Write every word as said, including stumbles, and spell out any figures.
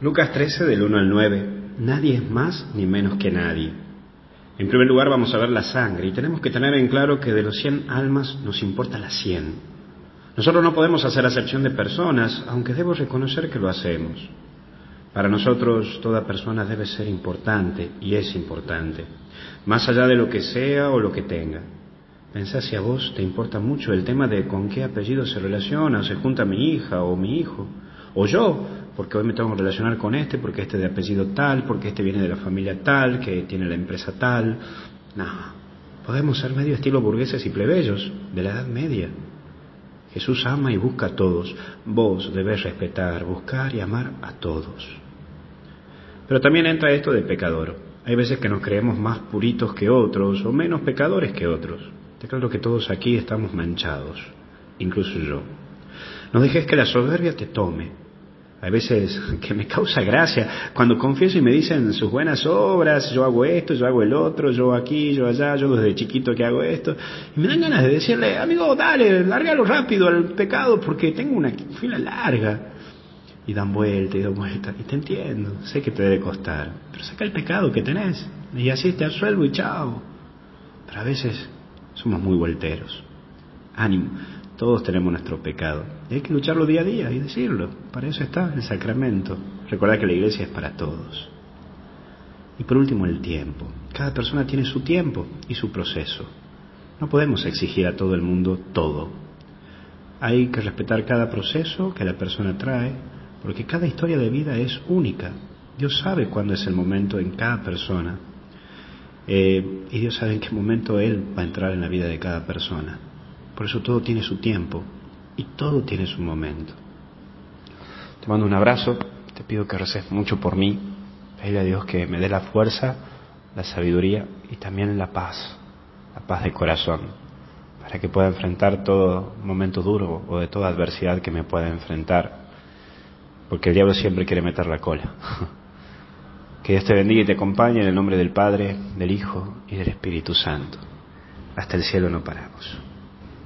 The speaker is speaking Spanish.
Lucas trece, del uno al nueve. Nadie es más ni menos que nadie. En primer lugar vamos a ver la sangre y tenemos que tener en claro que de los cien almas nos importa las cien. Nosotros no podemos hacer acepción de personas, aunque debo reconocer que lo hacemos. Para nosotros toda persona debe ser importante y es importante, más allá de lo que sea o lo que tenga. Pensá si a vos te importa mucho el tema de con qué apellido se relaciona o se junta mi hija o mi hijo, o yo, porque hoy me tengo que relacionar con este, porque este de apellido tal, porque este viene de la familia tal, que tiene la empresa tal. No, podemos ser medio estilo burgueses y plebeyos de la Edad Media. Jesús ama y busca a todos. Vos debés respetar, buscar y amar a todos. Pero también entra esto de pecador. Hay veces que nos creemos más puritos que otros o menos pecadores que otros. Te claro que todos aquí estamos manchados, incluso yo. No dejes que la soberbia te tome. Hay veces que me causa gracia cuando confieso y me dicen sus buenas obras, yo hago esto, yo hago el otro, yo aquí, yo allá, yo desde chiquito que hago esto. Y me dan ganas de decirle, amigo, dale, lárgalo rápido al pecado porque tengo una fila larga. Y dan vuelta y dan vuelta. Y te entiendo, sé que te debe costar. Pero saca el pecado que tenés. Y así te absuelvo y chao. Pero a veces somos muy volteros. Ánimo, todos tenemos nuestro pecado. Y hay que lucharlo día a día y decirlo. Para eso está el sacramento. Recordad que la iglesia es para todos. Y por último, el tiempo. Cada persona tiene su tiempo y su proceso. No podemos exigir a todo el mundo todo. Hay que respetar cada proceso que la persona trae, porque cada historia de vida es única. Dios sabe cuándo es el momento en cada persona. Eh, y Dios sabe en qué momento Él va a entrar en la vida de cada persona. Por eso todo tiene su tiempo y todo tiene su momento. Te mando un abrazo, te pido que reces mucho por mí. Pedirle a Dios que me dé la fuerza, la sabiduría y también la paz, la paz de corazón, para que pueda enfrentar todo momento duro o de toda adversidad que me pueda enfrentar, porque el diablo siempre quiere meter la cola. Que Dios te bendiga y te acompañe en el nombre del Padre, del Hijo y del Espíritu Santo. Hasta el cielo no paramos.